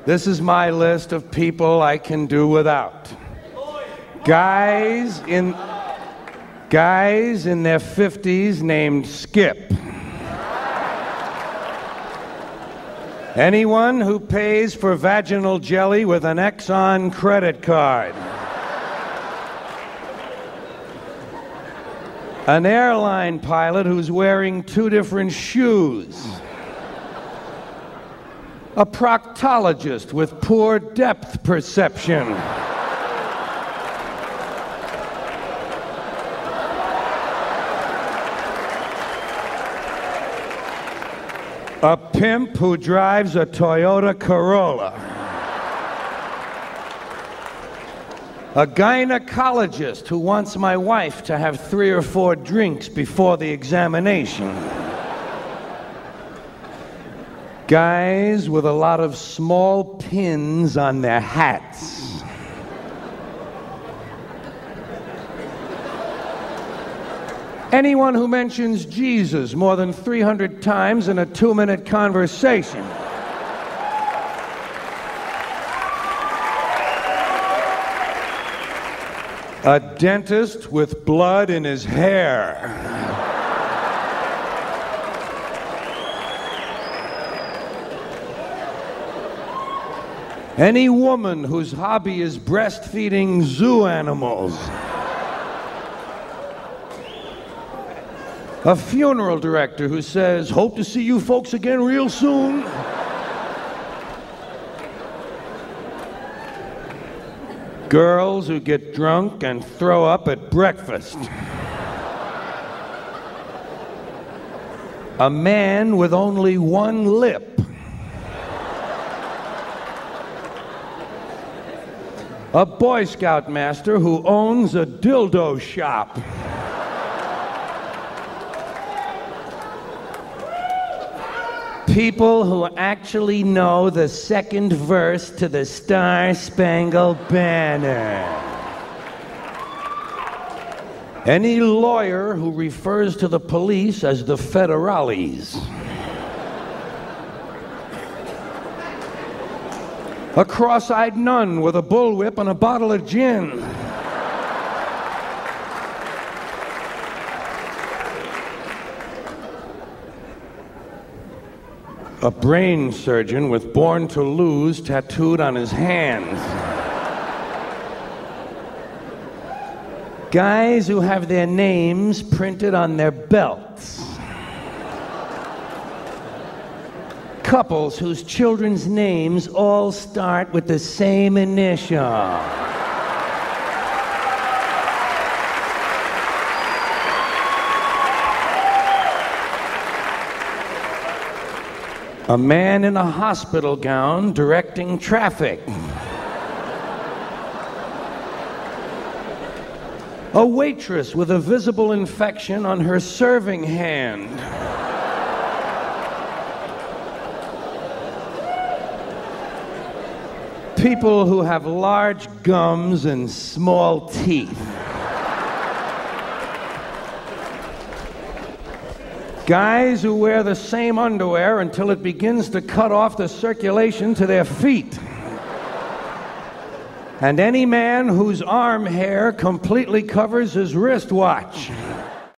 This is my list of people I can do without. Guys in their 50s named Skip. Anyone who pays for vaginal jelly with an Exxon credit card. An airline pilot who's wearing 2 different shoes. A proctologist with poor depth perception. A pimp who drives a Toyota Corolla. A gynecologist who wants my wife to have 3 or 4 drinks before the examination. Guys with a lot of small pins on their hats. Anyone who mentions Jesus more than 300 times in a 2-minute conversation. A dentist with blood in his hair. Any woman whose hobby is breastfeeding zoo animals. A funeral director who says, "Hope to see you folks again real soon." Girls who get drunk and throw up at breakfast. A man with only 1 lip. A Boy Scout master who owns a dildo shop. People who actually know the second verse to the Star-Spangled Banner. Any lawyer who refers to the police as the federales. A cross-eyed nun with a bullwhip and a bottle of gin. A brain surgeon with "Born to Lose" tattooed on his hands. Guys who have their names printed on their belts. Couples whose children's names all start with the same initial. A man in a hospital gown directing traffic. A waitress with a visible infection on her serving hand. People who have large gums and small teeth. Guys who wear the same underwear until it begins to cut off the circulation to their feet. And any man whose arm hair completely covers his wristwatch.